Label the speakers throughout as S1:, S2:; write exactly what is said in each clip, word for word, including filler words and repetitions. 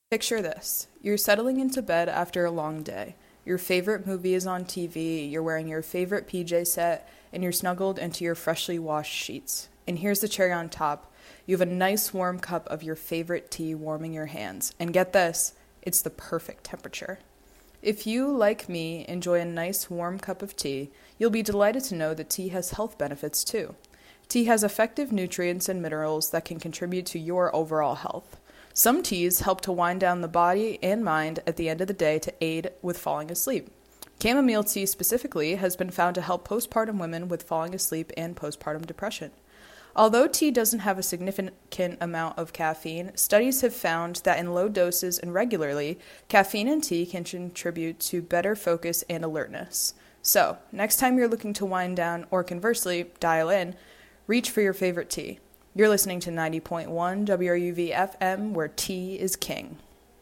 S1: Picture this. You're settling into bed after a long day. Your favorite movie is on T V, you're wearing your favorite P J set, and you're snuggled into your freshly washed sheets. And here's the cherry on top. You have a nice warm cup of your favorite tea warming your hands. And get this, it's the perfect temperature. If you, like me, enjoy a nice warm cup of tea, you'll be delighted to know that tea has health benefits too. Tea has effective nutrients and minerals that can contribute to your overall health. Some teas help to wind down the body and mind at the end of the day to aid with falling asleep. Chamomile tea specifically has been found to help postpartum women with falling asleep and postpartum depression. Although tea doesn't have a significant amount of caffeine, studies have found that in low doses and regularly, caffeine in tea can contribute to better focus and alertness. So, next time you're looking to wind down or conversely, dial in, reach for your favorite tea. You're listening to ninety point one W R U V F M, where tea is king.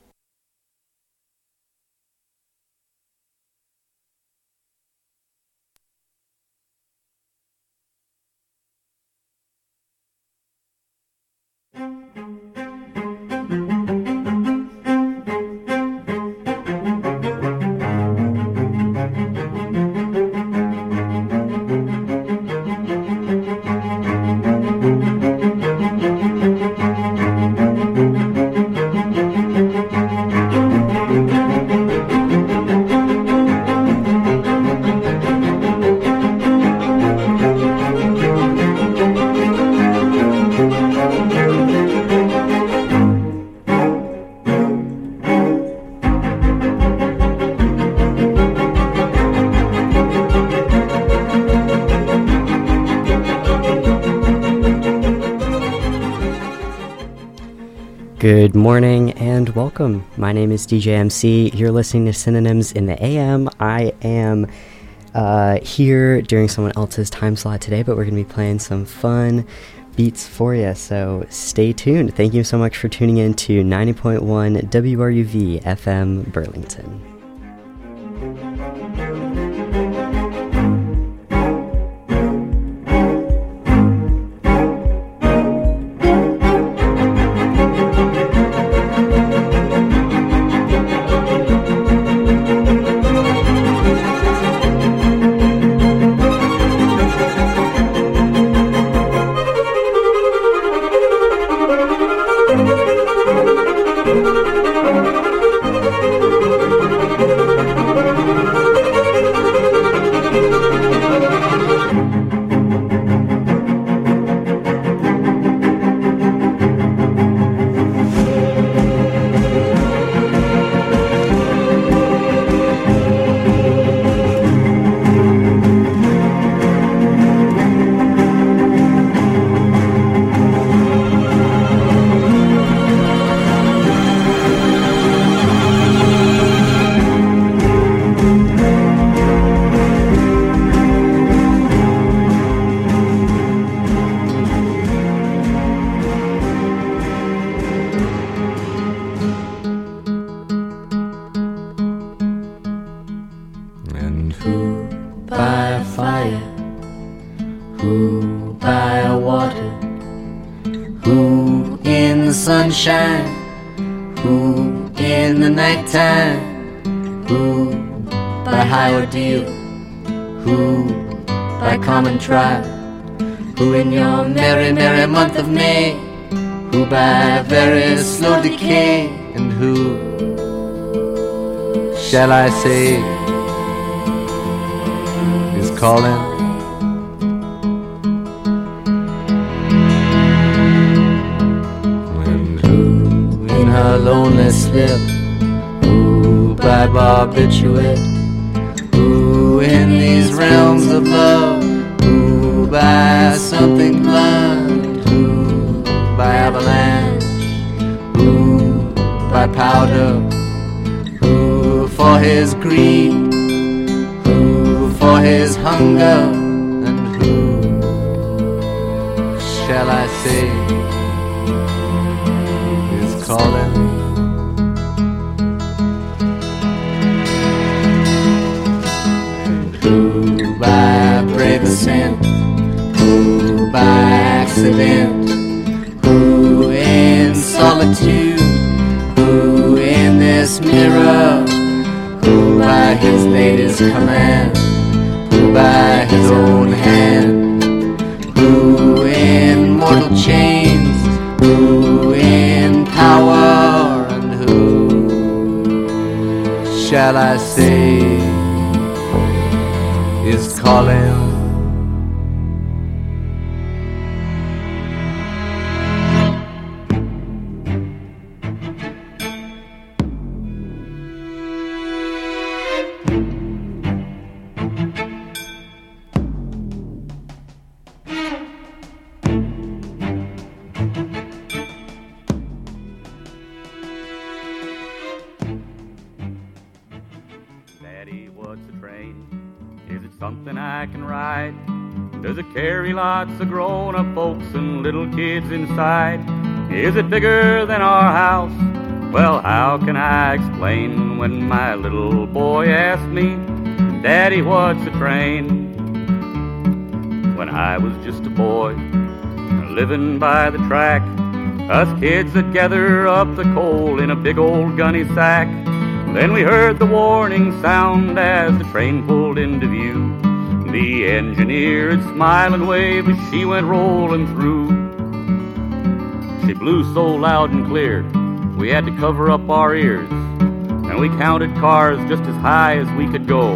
S2: Good morning and welcome. My name is D J M C. You're listening to Synonyms in the A M. I am uh, here during someone else's time slot today, but we're going to be playing some fun beats for you, so stay tuned. Thank you so much for tuning in to ninety point one W R U V F M Burlington.
S3: Sunshine, who in the nighttime, who by high ordeal, who by common trial, who in your merry, merry month of May, who by very slow decay, and who shall I say is calling? Her lonely slip, who by barbiturate, who in these realms of love, who by something blunt, who by avalanche, who by powder, who for his greed, who for his hunger, and who shall I say calling? And who by brave ascent, who by accident, who in solitude, who this mirror? Who by his latest command? Who by his own hand? Who in mortal chains? Who in power? And who shall I say is calling?
S4: Something I can ride? Does it carry lots of grown-up folks and little kids inside? Is it bigger than our house? Well, how can I explain when my little boy asked me, Daddy, what's a train? When I was just a boy, living by the track, us kids that gather up the coal in a big old gunny sack. Then we heard the warning sound as the train pulled into view. The engineer would smile and wave as she went rolling through. She blew so loud and clear, we had to cover up our ears, and we counted cars just as high as we could go.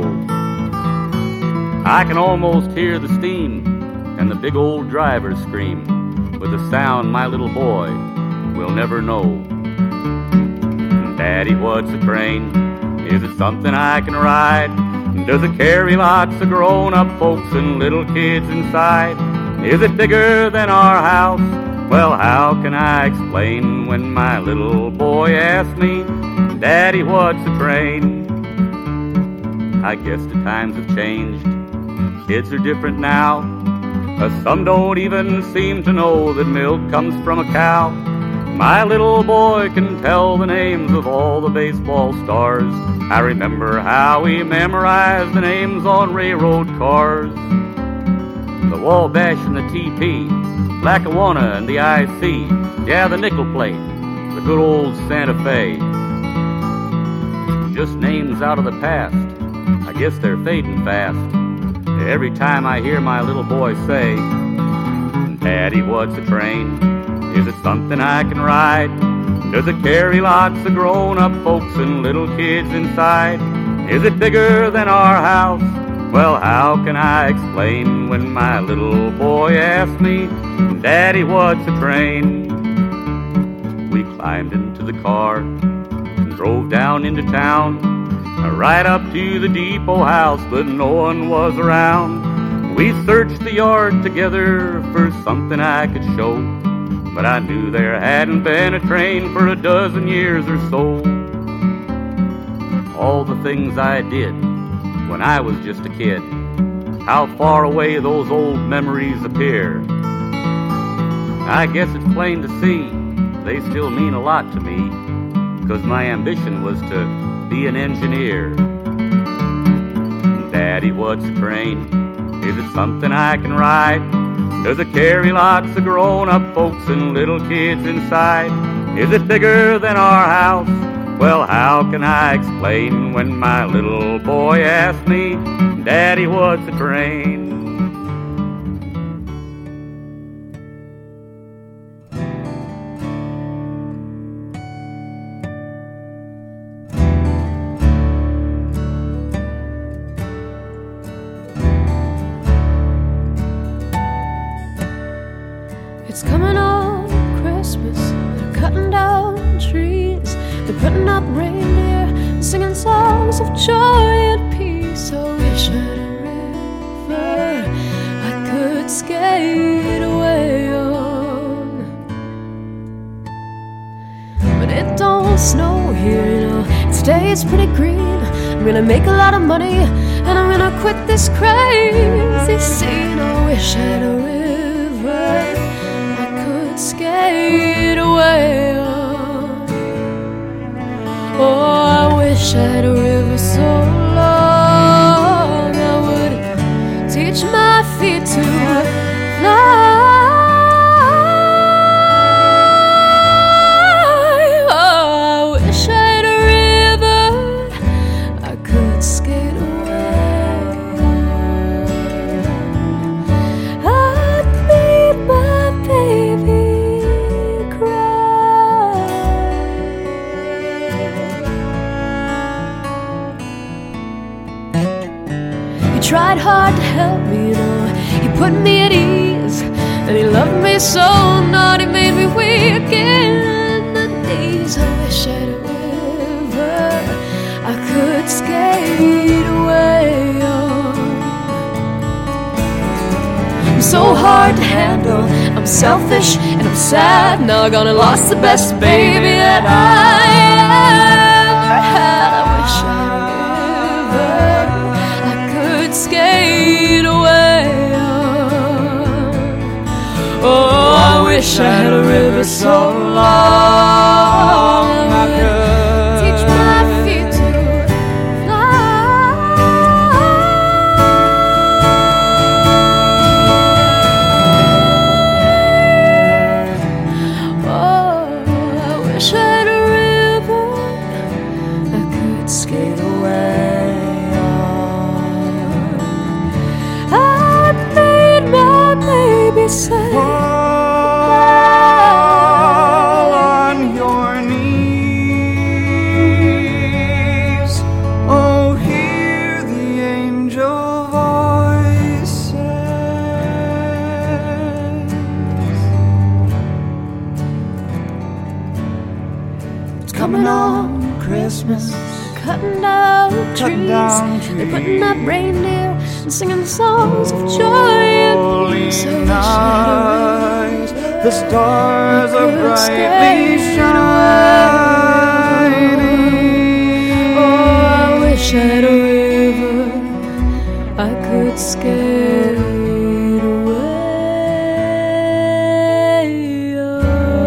S4: I can almost hear the steam and the big old driver scream with a sound my little boy will never know. Daddy, what's a train? Is it something I can ride? Does it carry lots of grown-up folks and little kids inside? Is it bigger than our house? Well, how can I explain when my little boy asked me, Daddy, what's a train? I guess the times have changed. Kids are different now. Uh, some don't even seem to know that milk comes from a cow. My little boy can tell the names of all the baseball stars. I remember how he memorized the names on railroad cars. The Wabash and the T P, Lackawanna and the I C, yeah, the nickel plate, the good old Santa Fe. Just names out of the past, I guess they're fading fast. Every time I hear my little boy say, Daddy, what's a train? Is it something I can ride? Does it carry lots of grown-up folks and little kids inside? Is it bigger than our house? Well, how can I explain when my little boy asked me, Daddy, what's a train? We climbed into the car and drove down into town, right up to the depot house, but no one was around. We searched the yard together for something I could show, but I knew there hadn't been a train for a dozen years or so. All the things I did when I was just a kid, how far away those old memories appear. I guess it's plain to see they still mean a lot to me, 'cause my ambition was to be an engineer. Daddy, what's a train? Is it something I can ride? Does it carry lots of grown-up folks and little kids inside? Is it bigger than our house? Well, how can I explain when my little boy asked me, Daddy, what's a train?
S5: It's coming on Christmas, they're cutting down trees, they're putting up reindeer, singing songs of joy and peace. I wish I had a river I could skate away on, but it don't snow here, you know, it stays pretty green. I'm gonna make a lot of money and I'm gonna quit this crazy scene. I wish I had a river skate away on. Oh, I wish I had a river so long I would teach my feet to fly. Oh, I wish I had a river He tried hard to help me, you know. He put me at ease, and he loved me so not. He made me weak in the knees. I wish I had a river I could skate away on. I'm so hard to handle, I'm selfish and I'm sad. Now I gone and lost the best baby that I ever had. I wish I had a river I could skate away on. Oh, I wish I had a river so long I could teach my feet to skate away on. I made my baby say,
S6: fall on your knees. Oh, hear the angel voices. It's coming on Christmas.
S5: Cutting down trees,
S6: Cutting down trees.
S5: They're putting up reindeer and singing songs of joy and
S6: Holy
S5: peace. I
S6: night, the stars are
S5: could
S6: brightly
S5: skate
S6: shining.
S5: Oh, I wish I had a river I could skate away on.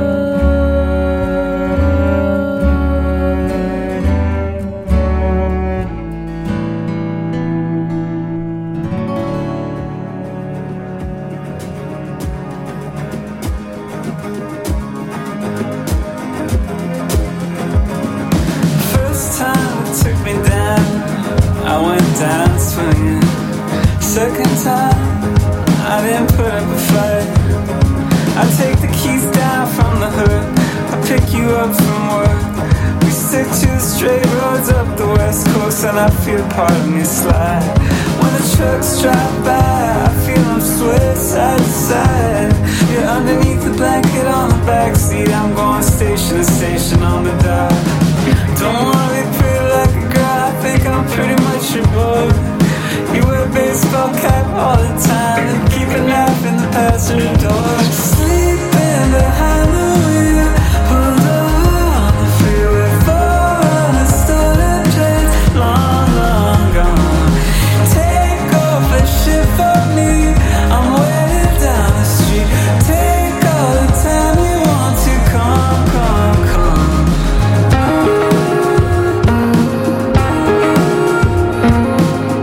S7: Down swinging. Second time, I didn't put up a fight. I take the keys down from the hood, I pick you up from work. We stick to the straight roads up the west coast, and I feel part of me slide. When the trucks drive by, I feel them sway side to side. You're underneath the blanket on the backseat. I'm going station to station on the dock. Don't wanna be pretty like a girl, I think I'm pretty much your boy. You wear a baseball cap all the time and keep a knife in the passenger door. Sleeping behind the wheel, pulled over on the freeway for the stolen trains, long, long gone. Take off a ship for me, I'm waiting down the street. Take all the time you want to, come, come, come.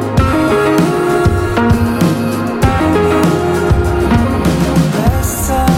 S7: Last time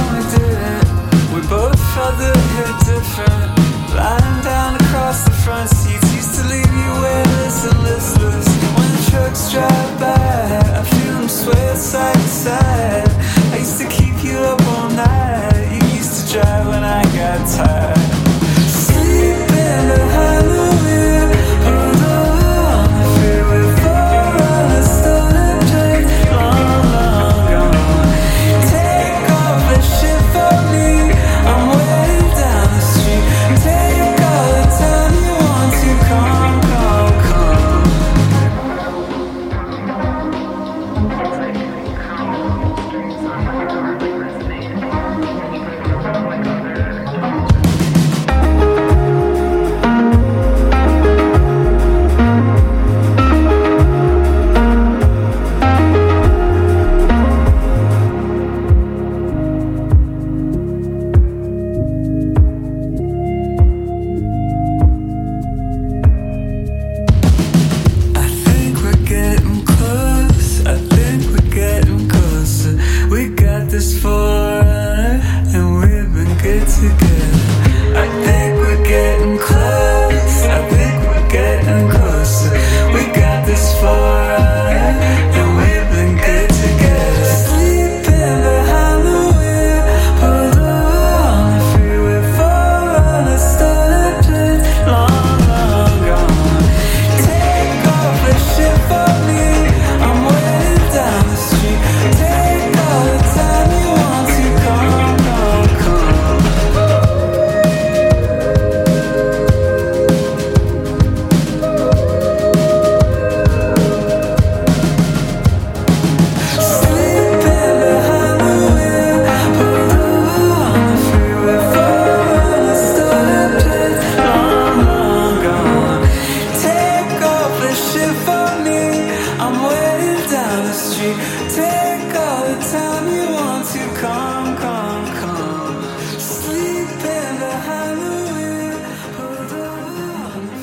S7: waiting for me. I'm waiting down the street. Take all the time you want to. Come, come, come. Sleeping behind the wheel. Hold on the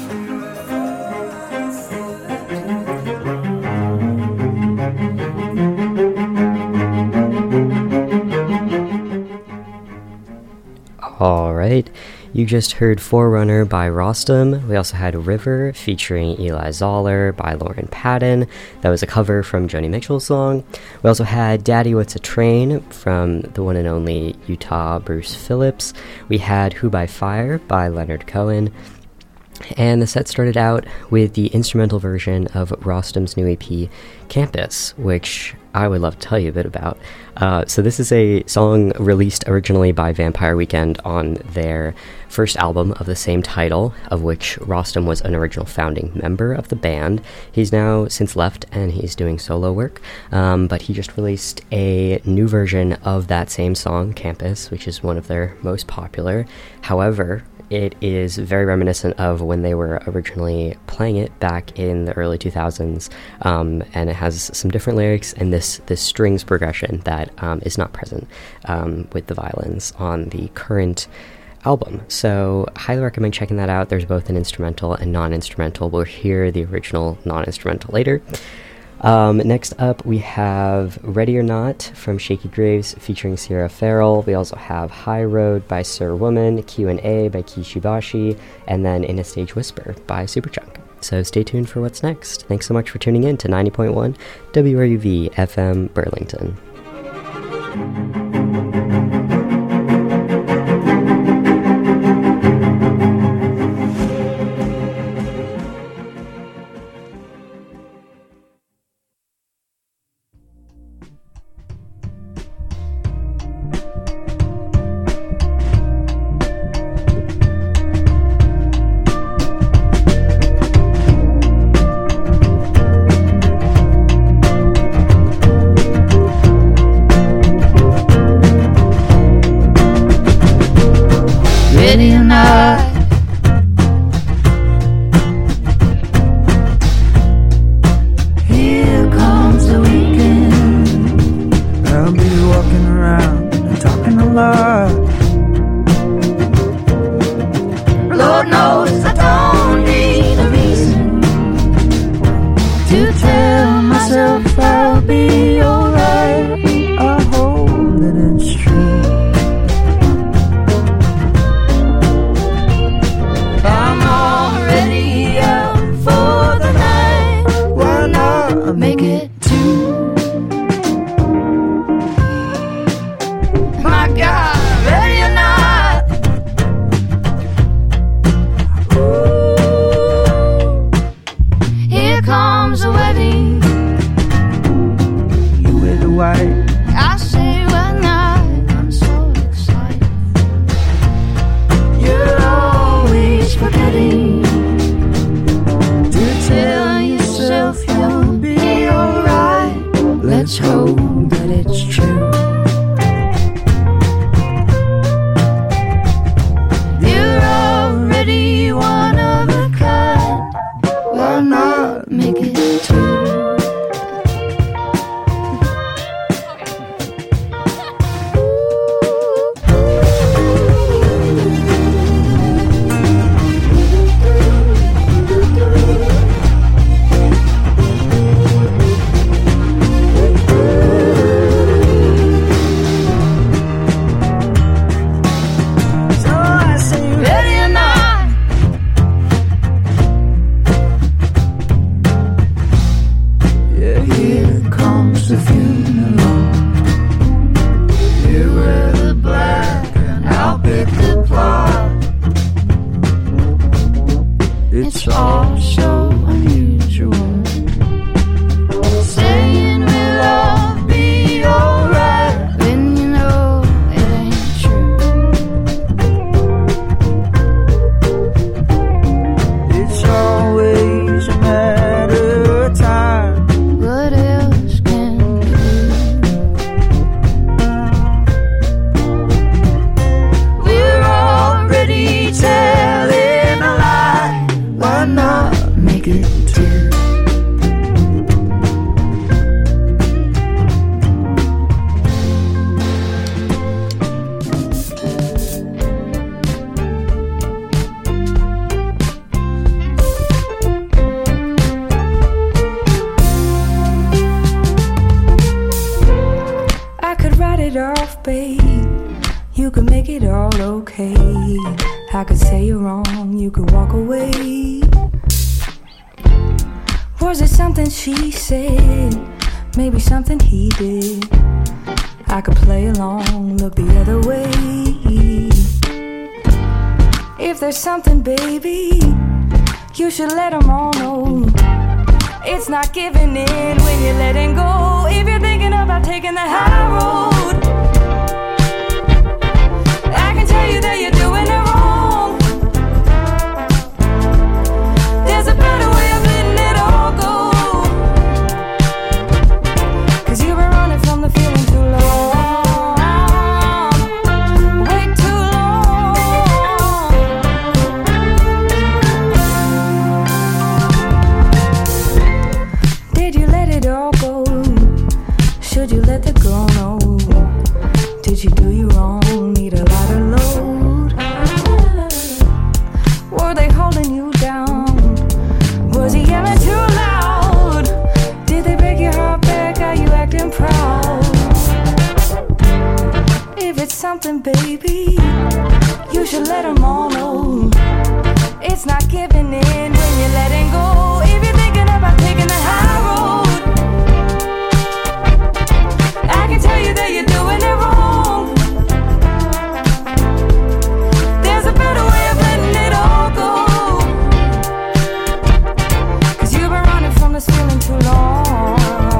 S2: All right, you just heard Forerunner by Rostam. We also had River featuring Eli Zoller by Lauren Patton. That was a cover from Joni Mitchell's song. We also had Daddy What's a Train from the one and only Utah Bruce Phillips. We had Who by Fire by Leonard Cohen. And the set started out with the instrumental version of Rostam's new E P, Campus, which I would love to tell you a bit about. Uh, so this is a song released originally by Vampire Weekend on their first album of the same title, of which Rostam was an original founding member of the band. He's now since left and he's doing solo work, um, but he just released a new version of that same song, Campus, which is one of their most popular. However, it is very reminiscent of when they were originally playing it back in the early two thousands, um, and it has some different lyrics and this this strings progression that um, is not present um, with the violins on the current album. So highly recommend checking that out. There's both an instrumental and non-instrumental. We'll hear the original non-instrumental later. Um, next up, we have Ready or Not from Shaky Graves featuring Sierra Farrell. We also have High Road by Sir Woman, Q and A by Kishibashi, and then In a Stage Whisper by Superchunk. So stay tuned for what's next. Thanks so much for tuning in to ninety point one W R U V F M Burlington.
S3: Ready or not, here comes the weekend.
S6: I'll be walking around and talking a lot.
S3: Lord knows I don't need a reason to tell myself I'll be alright.
S6: I hope that it's true.
S3: I'm already out for the night. Why not make it two? My God, ready or not. Ooh, here comes the wedding.
S6: You wear the white.
S3: I say why not? I'm so excited. You're always forgetting to tell yourself you'll be alright. Let's hope that it's true. You're already one of a kind. Why not make it two?
S6: So I say,
S3: Ready or not,
S6: yeah, here comes the funeral.
S3: you wear the black and I'll pick the plot. It's all so unusual. Saying we'll all be alright when you know it ain't true.
S6: It's always a matter of time.
S3: What else can you do?
S8: babe, you could make it all okay. I could say you're wrong, you could walk away. Was it something she said? Maybe something he did. I could play along, look the other way. If there's something, baby, you should let them all know. It's not giving in when you're letting go. If you're thinking about taking the high road, I can tell you that you're doing it wrong. There's a better way of letting it all go. 'Cause you've been running from the feeling too long. Way too long. Did you let it all go? Should you let the girl know? Did she do you wrong? Need a lighter load? Were they holding you down? Was he yelling too loud? Did they break your heart back? Are you acting proud? If it's something, baby, you should let them all know. It's not giving in when you're letting go. If you're thinking about taking the high road, I can tell you that you're doing it wrong. There's a better way of letting it all go. 'Cause you've been running from this feeling too long.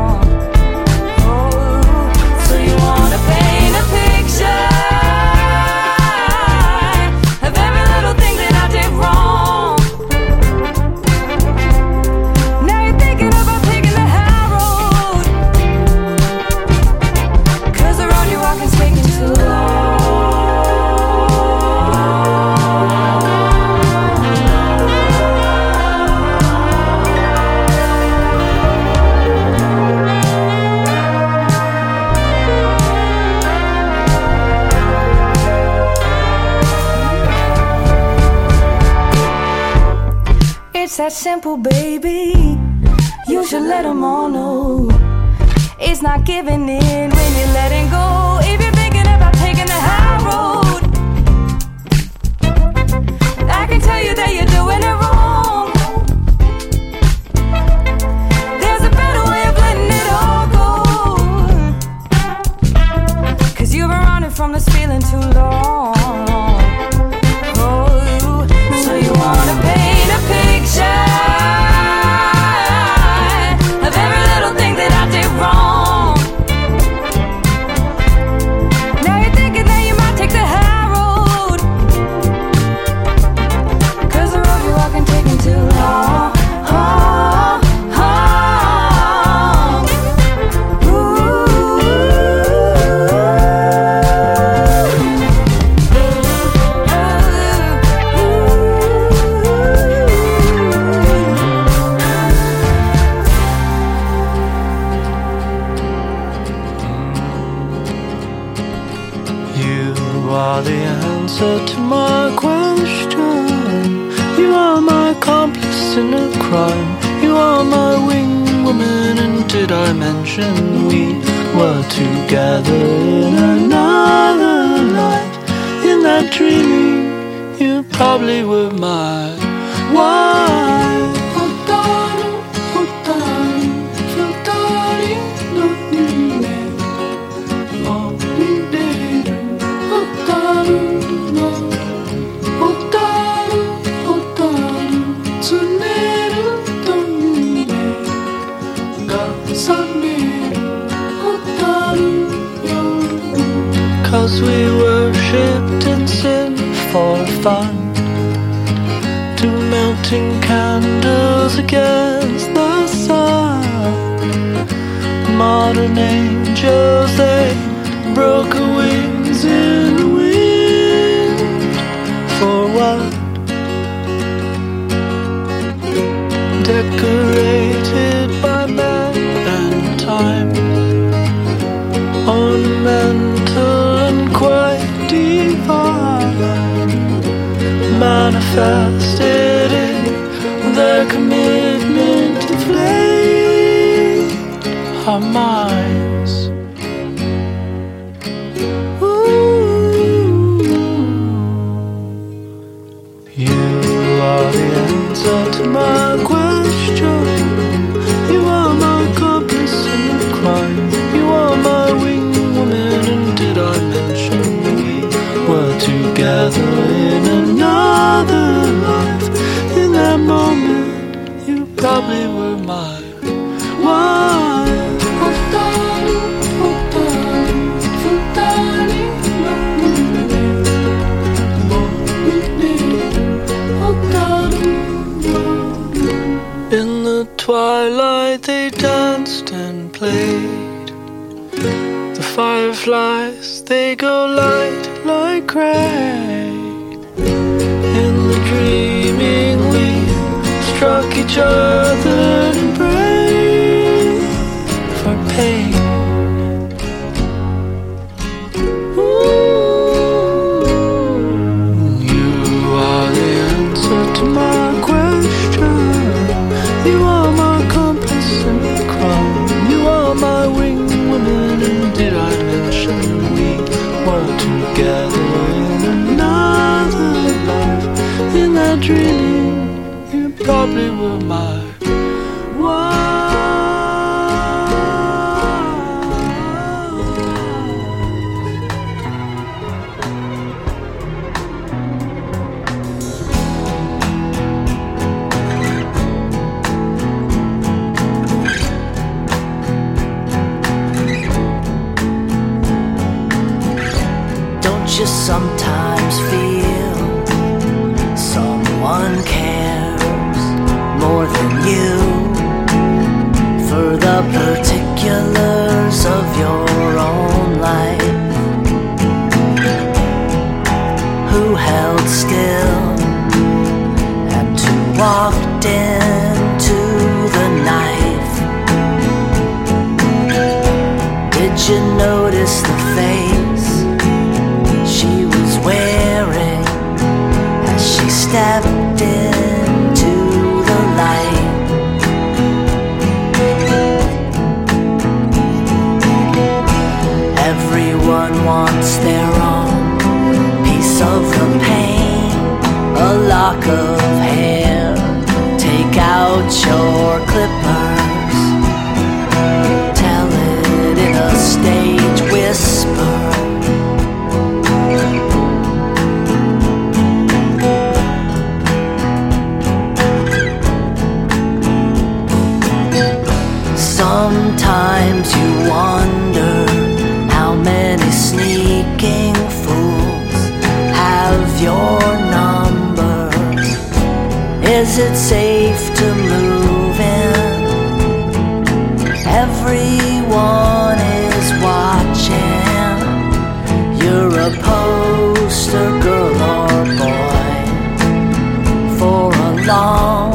S8: Oh, so you wanna paint a picture of every little thing that I did wrong. Now you're thinking about taking the high road. 'Cause the road you're walking's taking too long. It's that simple, baby. You should let them all know. It's not giving in when you're letting go. If you're thinking about taking the high road, I can tell you that you're doing it wrong. There's a better way of letting it all go. 'Cause you've been running from this feeling too long. Oh, so you wanna paint a picture of every little thing that I did wrong. Now you're thinking that you might take the high road. 'Cause the road you're walking taking too long. Oh, oh. Ooh.
S6: You are the answer to my question. You are my accomplice in a crime. You are my wing woman. And did I mention we were together in another life? In that dreaming, you probably were my wife. Cause we worshipped in sin for fun, two melting candles against the sun. Modern angels, they broke her wings in the wind. For what? Decorated by man and time, ornamental and quite divine, manifested in their commitment to flame our minds. Ooh. twilight they danced and played. The fireflies, they go light like rain. In the dreaming we struck each other and prayed for pain. Dream, you probably were my
S3: Don't you sometimes feel someone cares more than you for the particulars of your own life? Who held still and who walked into the knife? Did you notice the face she was wearing as she stepped into the light? Everyone wants their own piece of the pain, a lock of hair. Take out your clippers, tell it in a stage whisper. Sometimes you wonder how many sneaking fools have your number. Is it safe to move in? Everyone is watching. You're a poster girl or boy for a long,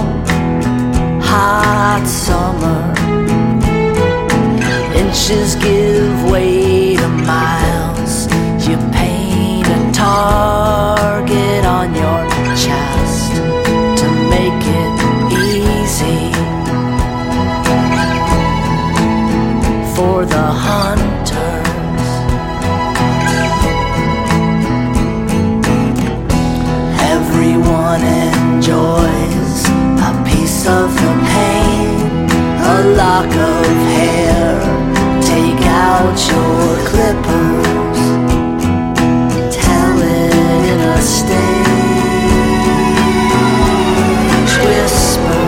S3: hot summer. Inches give way to miles. You paint a target on your chest to make it easy for the hunters. Everyone enjoys a piece of the pain, a lock of hair. Take out your clippers, tell it in a stage whisper.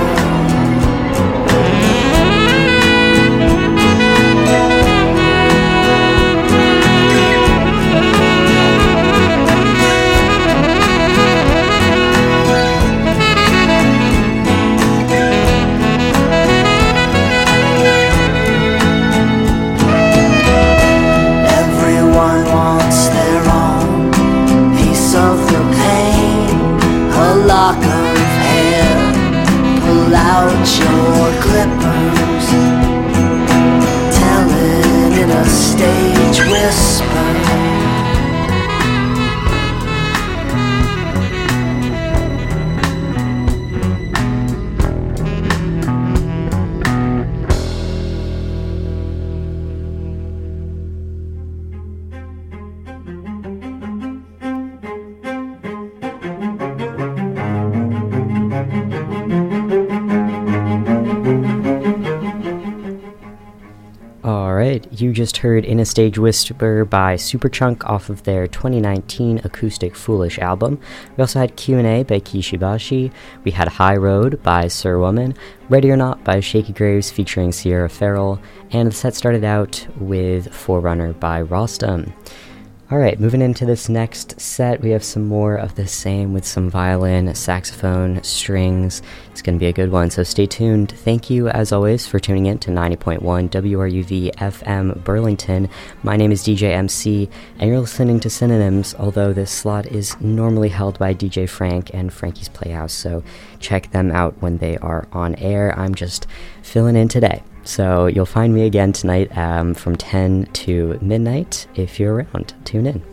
S3: Lock of hair, pull out your clippers, tell it in a stage whisper.
S2: You just heard In a Stage Whisper by Superchunk off of their twenty nineteen Acoustic Foolish album. We also had Q and A by Kishibashi. We had High Road by Sir Woman, Ready or Not by Shaky Graves featuring Sierra Farrell, and the set started out with Forerunner by Rostam. Alright, moving into this next set, we have some more of the same with some violin, saxophone, strings. It's going to be a good one, so stay tuned. Thank you, as always, for tuning in to ninety point one W R U V F M Burlington. My name is D J M C, and you're listening to Synonyms, although this slot is normally held by D J Frank and Frankie's Playhouse, so check them out when they are on air. I'm just filling in today. So you'll find me again tonight um, from ten to midnight. If you're around, tune in.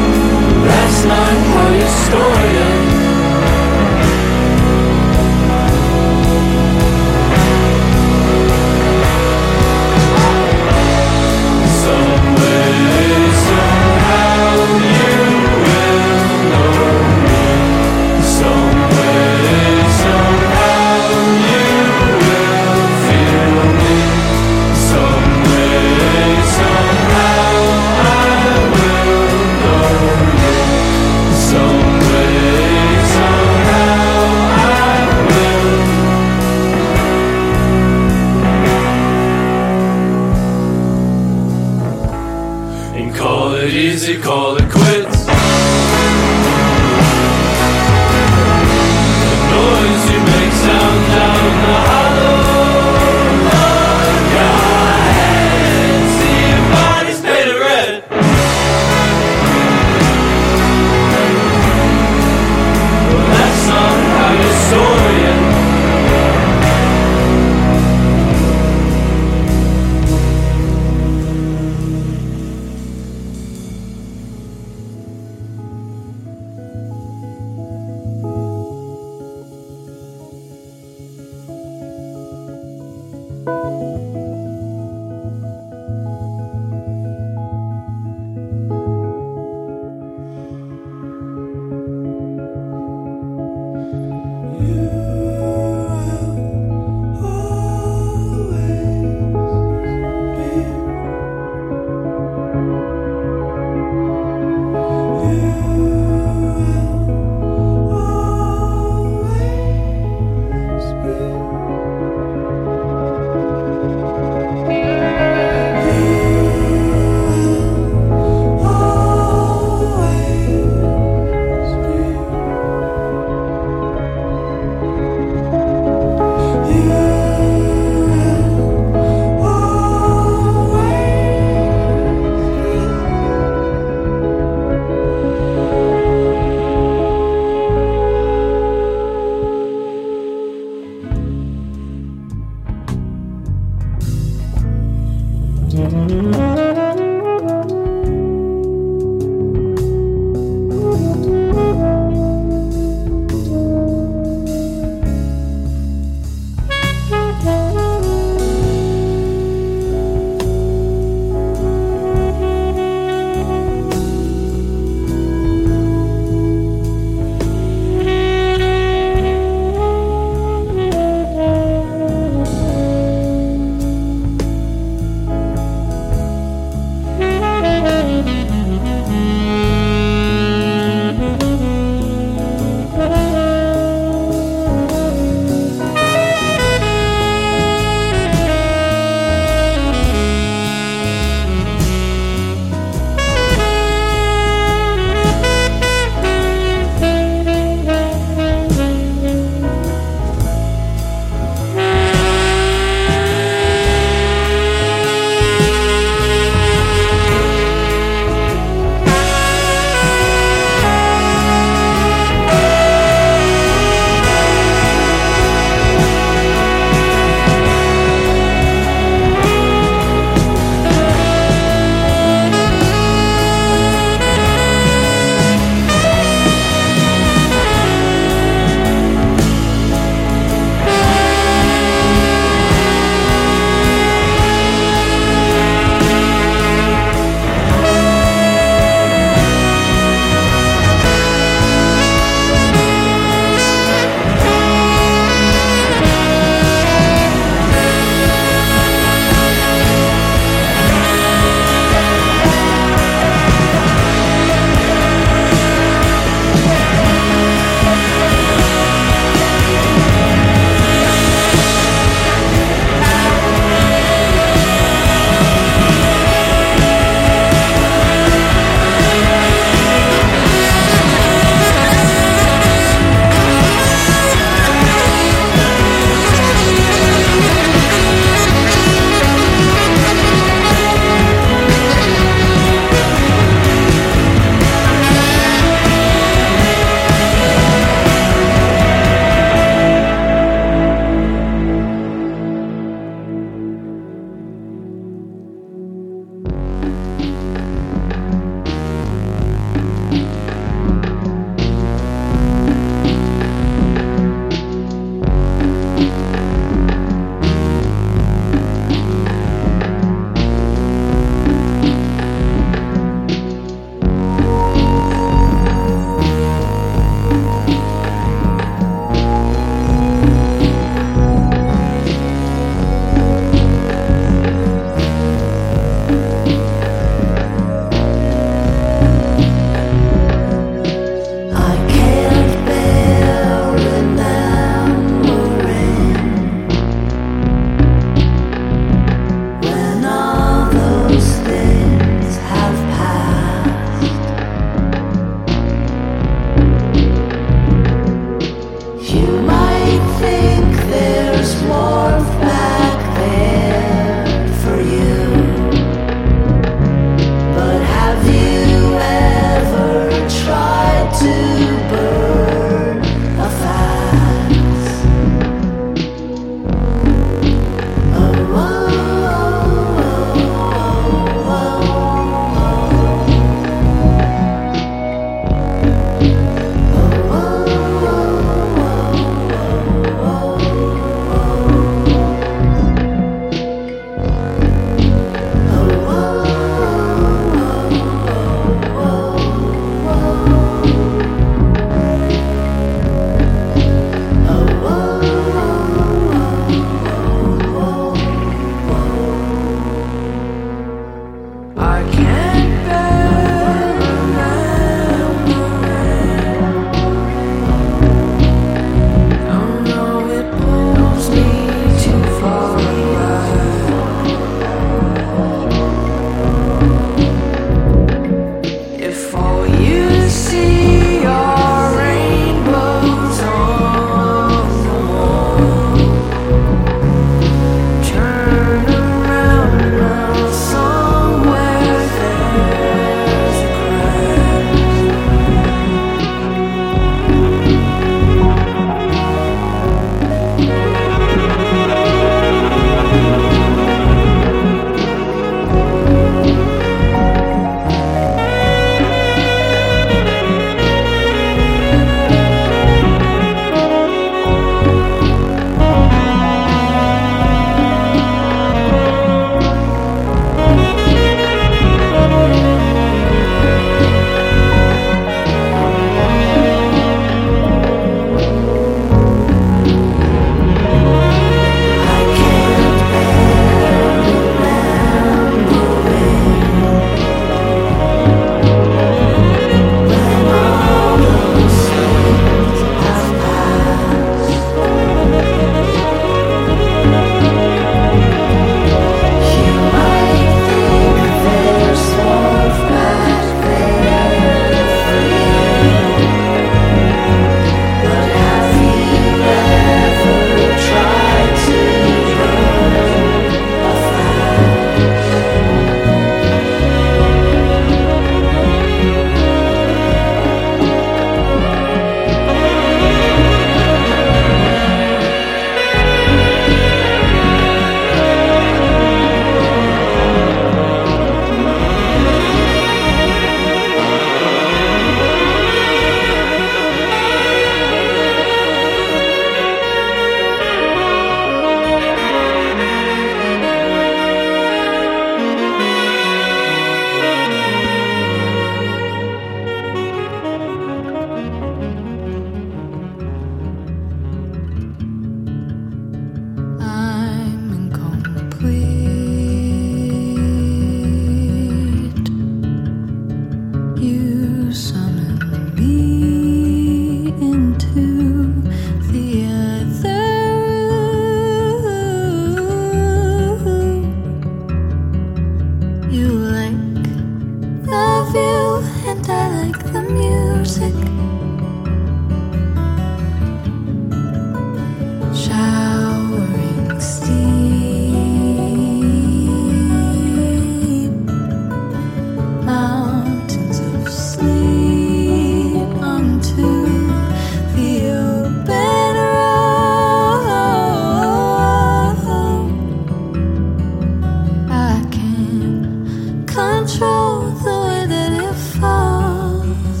S5: control the way that it falls.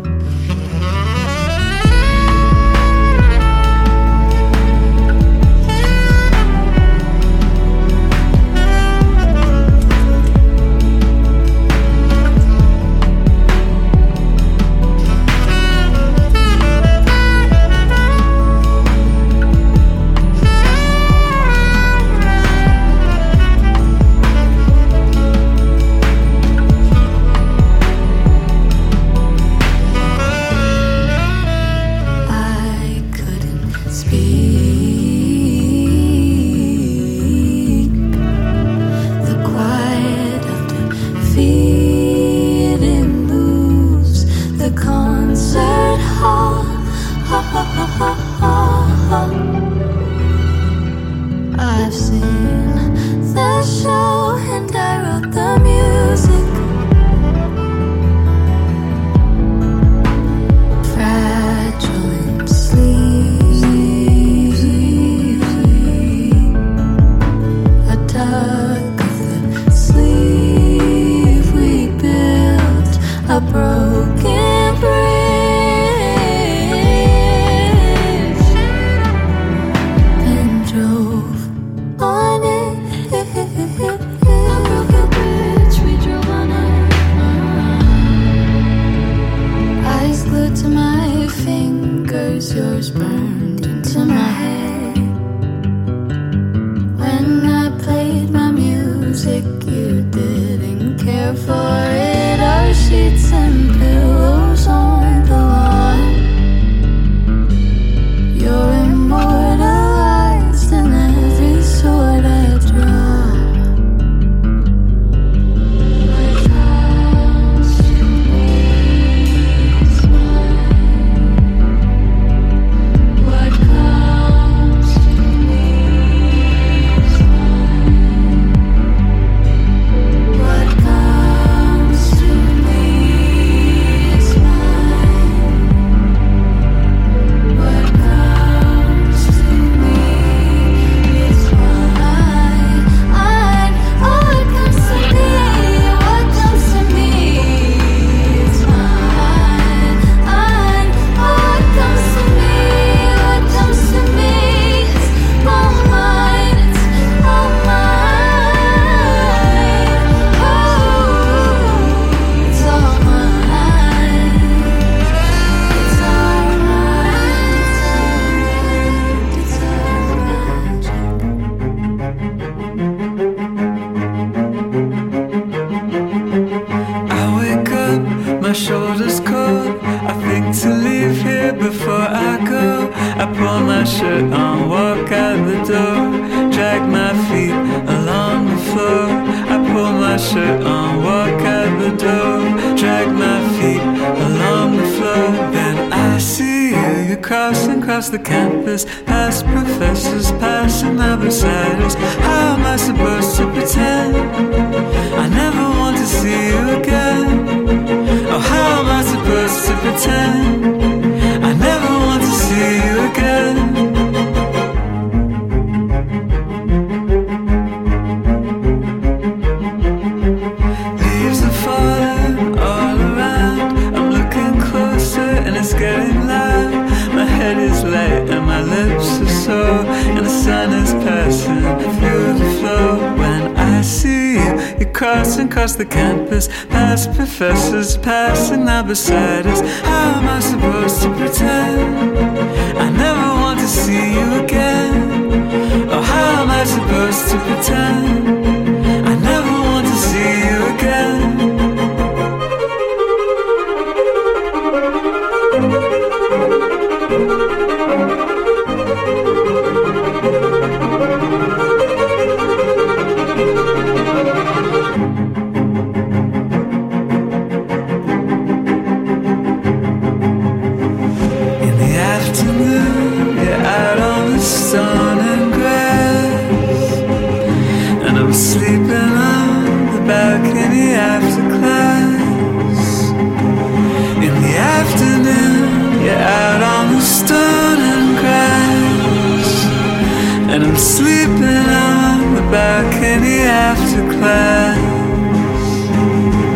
S5: I've seen the show and I wrote the music. Fragile and sleep, a tug of the sleeve. We built a broken bridge and drove on it. A broken bridge, we drove on it. Eyes glued to my fingers, yours burned into my head. When I played my music, you didn't care for it. Our sheets and pillows on the lawn. You're immortalized in every sword I draw. What comes to me is mine. What comes to me is mine. What comes to me is mine. What comes to me is mine. What comes to me, what comes to me is mine. What comes to me, what comes to me is all mine. It's all mine. Oh, it's all mine. It's all right. It's all right.
S7: I wake up, my shoulders cold. I think to leave here before I go. I pull my shirt on, walk out the door, drag my feet along the floor. I pull my shirt on, walk out the door, drag my feet along the floor. Then I see you, you're crossing across the campus, past professors, passing out beside us. How am I supposed to pretend I never want to see you again? Oh, how am I supposed to pretend I never want to see you again? Leaves are falling all around. I'm looking closer and it's getting loud. My head is light and my lips are sore, and the sun is passing through the floor. When I see you, you're crossing across the campus, past professors, passing out beside us. How am I supposed to pretend I never want to see you again? Oh, how am I supposed to pretend I never want to see you again? In the afternoon, you're out on the stone and grass, and I'm sleeping on the balcony after class. In the afternoon, you're out on the stone and grass, and I'm sleeping on the balcony after class.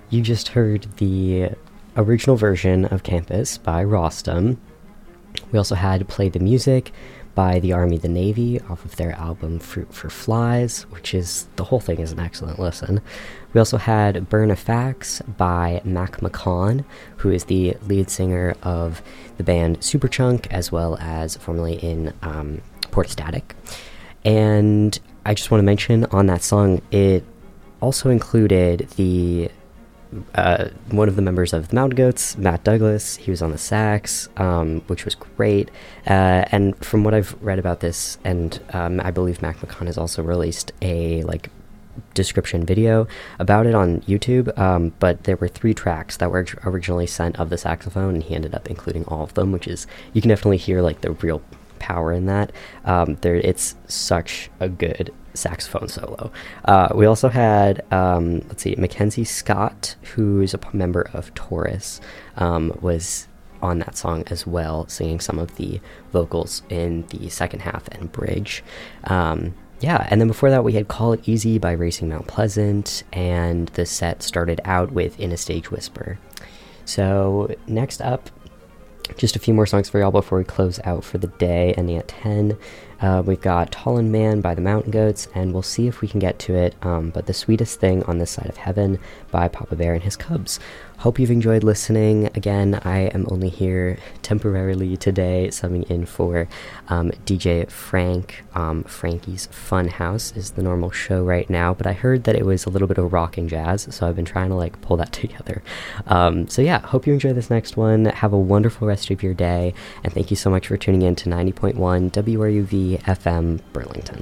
S2: you just heard the original version of Campus by Rostam. We also had Play the Music by the Army the Navy off of their album Fruit for Flies, which is, the whole thing is an excellent listen. We also had Burn a Fax by Mac McCaughan, who is the lead singer of the band Superchunk, as well as formerly in um, Portastatic. And I just want to mention on that song, it also included the uh, one of the members of the Mountain Goats, Matt Douglas. He was on the sax, um, which was great. Uh, and from what I've read about this, and um, I believe Mac McCaughan has also released a like description video about it on YouTube, um, but there were three tracks that were originally sent of the saxophone, and he ended up including all of them, which is, you can definitely hear like the real power in that. Um, there, it's such a good saxophone solo. Uh, we also had, um, let's see, Mackenzie Scott, who's a member of Taurus, um, was on that song as well, singing some of the vocals in the second half and bridge. Um, yeah, and then before that we had Call It Easy by Racing Mount Pleasant, and the set started out with In a Stage Whisper. So next up, just a few more songs for y'all before we close out for the day, ending at ten. Uh, we've got Tallin' Man by the Mountain Goats, and we'll see if we can get to it, um, but The Sweetest Thing on This Side of Heaven by Papa Bear and his Cubs. Hope you've enjoyed listening. Again, I am only here temporarily today, subbing in for um, D J Frank. Um, Frankie's Fun House is the normal show right now, but I heard that it was a little bit of rock and jazz, so I've been trying to like pull that together. Um, so yeah, hope you enjoy this next one. Have a wonderful rest of your day, and thank you so much for tuning in to ninety point one W R U V F M Burlington.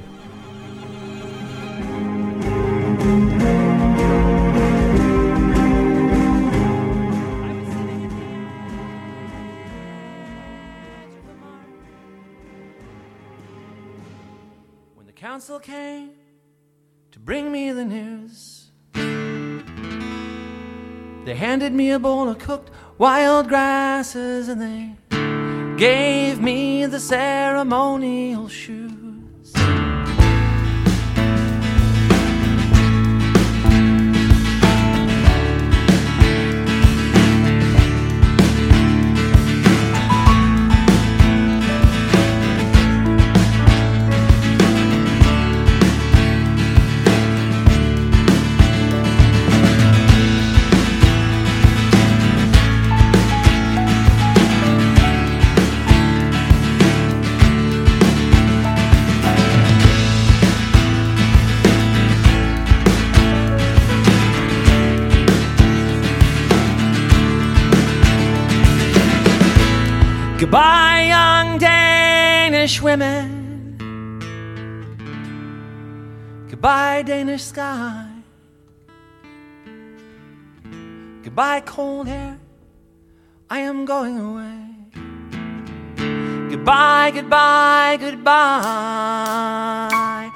S6: When the council came to bring me the news, they handed me a bowl of cooked wild grasses, and they gave me the ceremonial shoes. Goodbye, young Danish women. Goodbye, Danish sky. Goodbye, cold air. I am going away. Goodbye, goodbye, goodbye.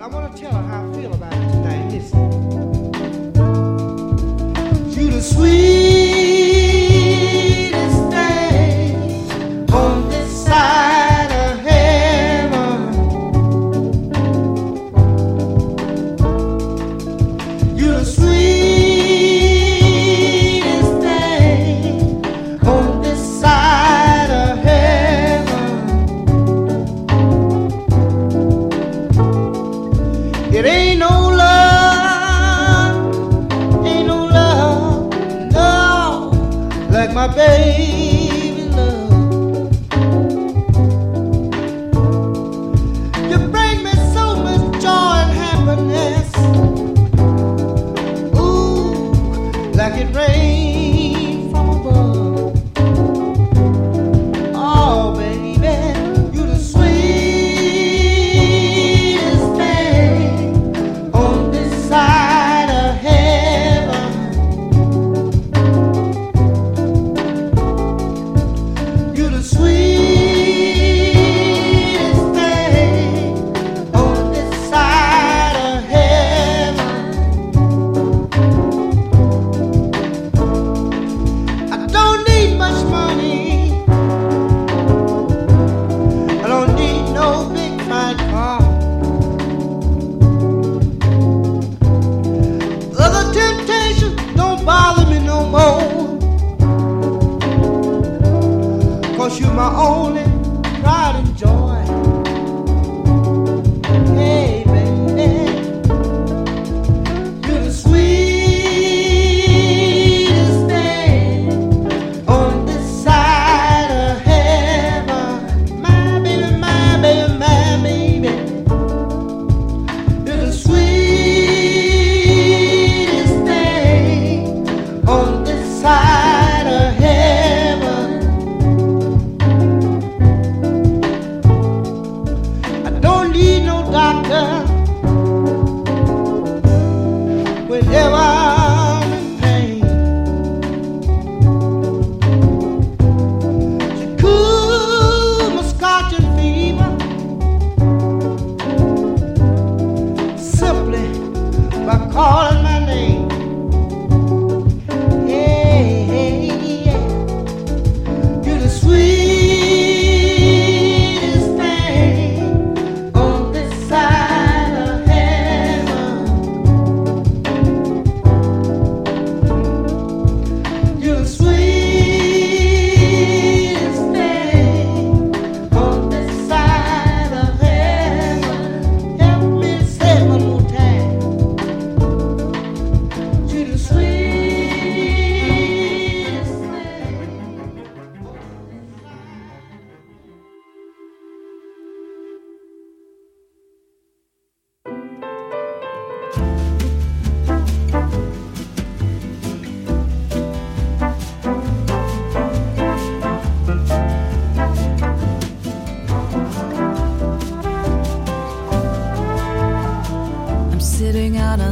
S9: I want to tell her how I feel about it.